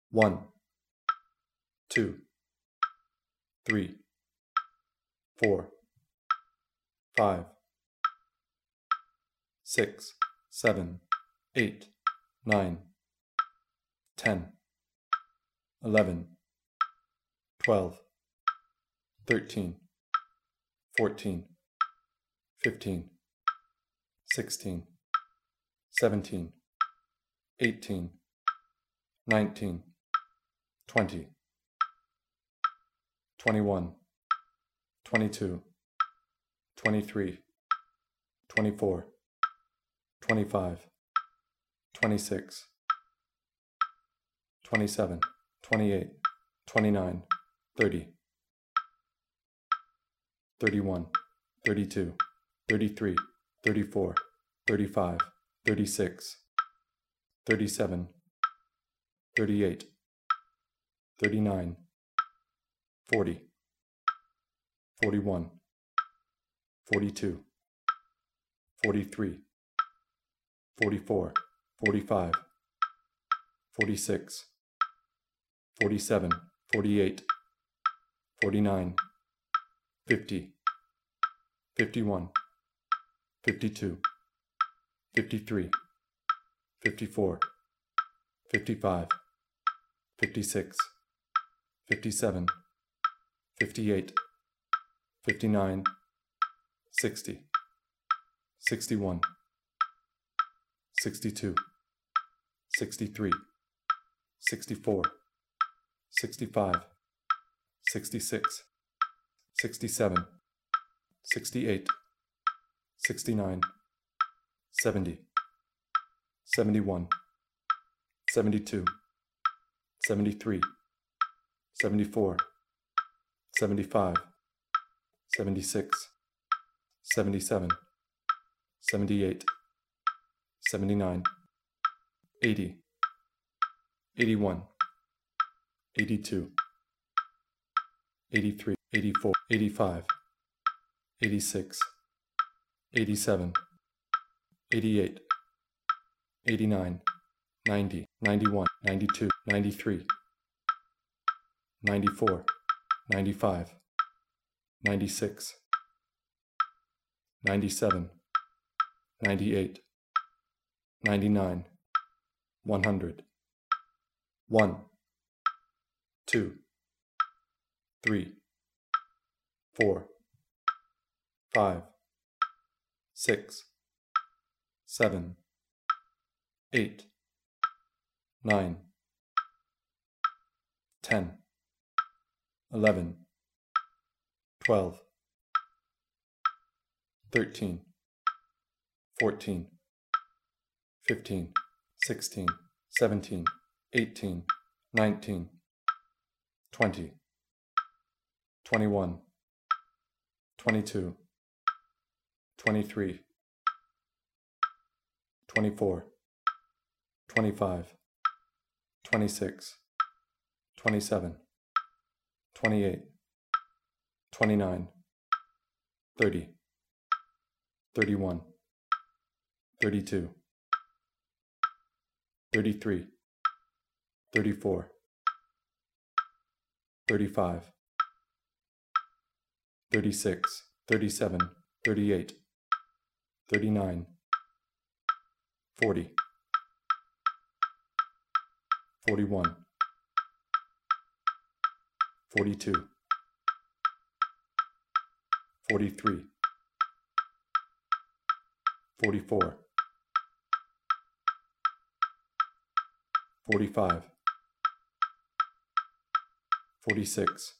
1, 2, 3, 4, 5, 6, 7, 8, 9, 10, 11, 12, 13, 14, 15, 16, 17, 18, 19, 20, 21, 22, 23, 24, 25, 26, 27, 28, 29, 30, 31, 32, 33, 34, 35, 36, 37, 38, 39, 40, 41, 42, 43, 44, 45, 46, 47, 48, 49, 50, 51, 52, 53, 54, 55, 56, 57, 58, 59, 60, 61, 62, 63, 64, 65, 66, 67, 68, 69, 70, 71, 72, 73, 74, 75, 76, 77, 78, 79, 80, 81, 82, 83, 84, 85, 86, 87, 88, 89, 90, 91, 92, 93, 94, 95, 96, 97, 98, 99, 100, 1, 2, 3, 4, 5, 6, 7, 8, 9, 10, 11, 12, 13, 14, 15, 16, 17, 18, 19, 20, 21, 22, 23, 24, 25, 26, 27, 28, 29, 30, 31, 32, 33, 34, 35, 36, 37, 38, 39, 40, 41, 42, 43, 44, 45, 46,